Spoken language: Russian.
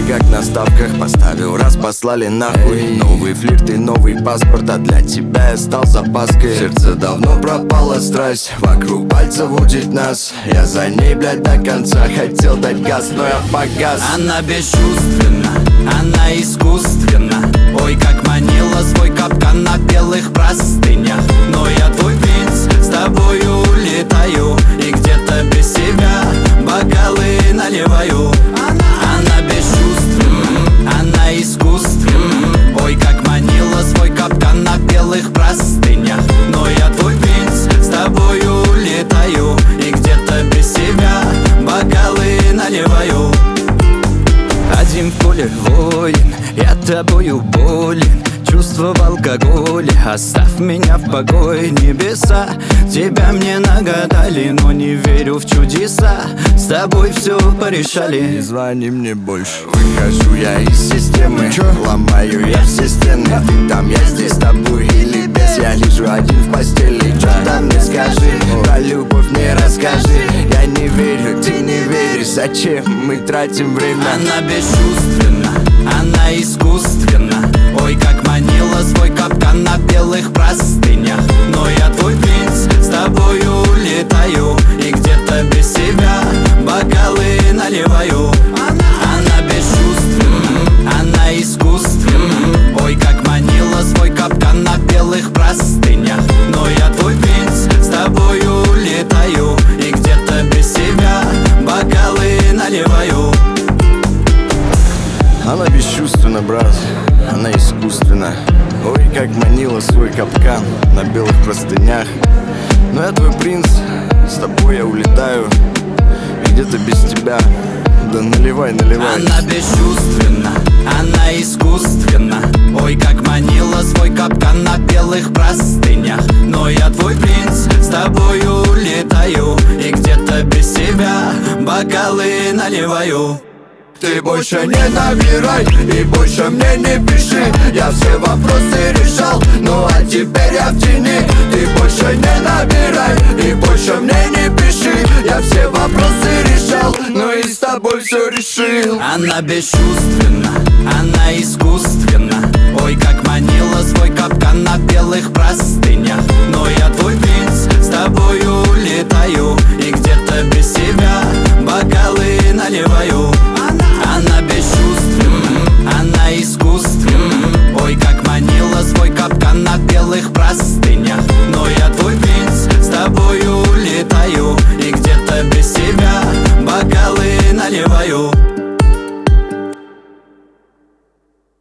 как на ставках. Поставил раз, послали нахуй. Новый флирт и новый паспорт, а для тебя я стал запаской. В сердце давно пропала страсть, вокруг пальцев удить нас. Я за ней, блядь, до конца хотел дать газ, но я погас. Она бесчувственна, она искусственна. Ой, как манила свой капкан на белых простынях. Но я твой принц, с тобою улетаю, и где-то без себя бокалы наливаю. Она бесчувственна, она искусственна. Ой, как манила свой капкан на белых простынях. Но я твой принц, с тобою улетаю, и где-то без себя бокалы наливаю. Один в поле воин, я тобою болен. Чувство в алкоголе, оставь меня в покое. Небеса тебя мне нагадали, но не верю в чудеса. С тобой все порешали. Не звони мне больше. Выхожу я из системы, ломаю я все стены. Ты там, я здесь, с тобой или без. Я лежу один в постели. Чё там мне скажи, про любовь мне расскажи. Я не верю, ты не веришь, зачем мы тратим время? Она бесчувственна, она искусственна. Ой, как манила свой капкан на белых простынях. Но я твой принц, с тобою улетаю, и где-то без себя бокалы наливаю. Она бесчувственна, она искусственна. Ой, как манила свой капкан на белых простынях. Но я твой принц, с тобою улетаю, и где-то без себя бокалы наливаю. Она бесчувственна, брат, она искусственна. Ой, как манила свой капкан на белых простынях. Но я твой принц, с тобой я улетаю, и где-то без тебя. Да наливай, наливай. Она бесчувственна, она искусственна. Ой, как манила свой капкан на белых простынях. Но я твой принц, с тобою улетаю, и где-то без тебя бокалы наливаю. Ты больше не набирай и больше мне не пиши. Я все вопросы решал, ну а теперь я в тени. Ты больше не набирай и больше мне не пиши. Я все вопросы решал, ну и с тобой все решил. Она бесчувственна, она искусственна. Ой, как манила свой капкан на белых простынях. Но я твой